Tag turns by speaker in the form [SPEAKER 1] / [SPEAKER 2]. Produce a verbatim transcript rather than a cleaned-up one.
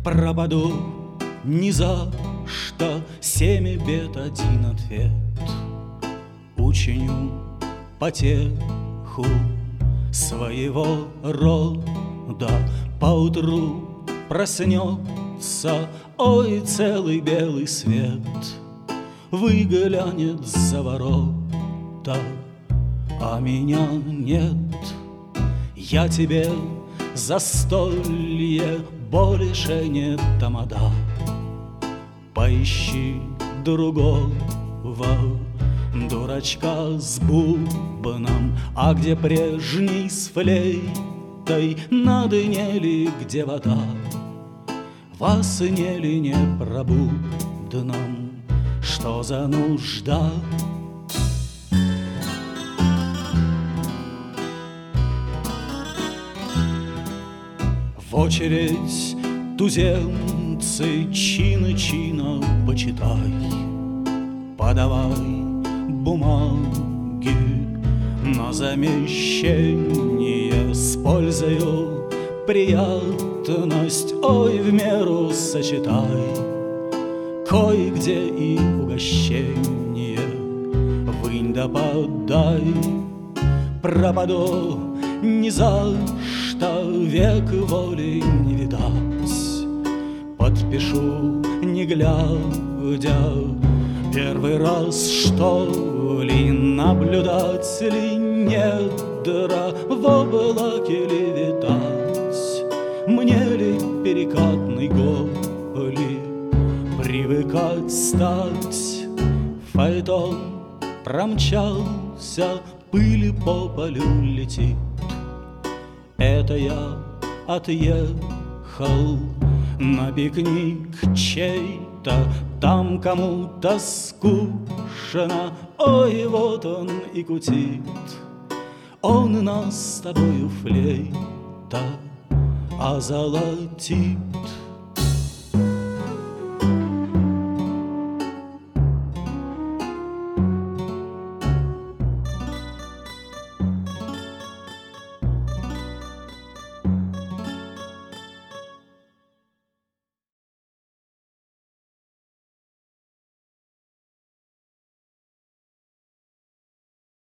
[SPEAKER 1] пропаду ни за что, семь бед, один ответ. Учиню потеху своего рода, поутру проснется, ой, целый белый свет выглянет за ворота, а меня нет. Я тебе застолье больше не тамада. Поищи другого дурачка с бубном, а где прежний с флейтой, на дне ли где вода, во сне ли не пробудном, что за нужда? В очередь туземцы чина-чина почитай, подавай бумаги на замещение с пользою приятность, ой, в меру сочетай, кое-где и угощение вынь да подай. Пропаду ни за что, век воли не видать, подпишу не глядя, первый раз, что ли, наблюдать ли недра в облаке ли витать, мне ли перекатной голи привыкать стать. Фаэтон промчался, пыли по полю летит, это я отъехал на пикник чей-то, там кому-то скучно, ой, вот он и кутит. Он нас с тобою флейта озолотит.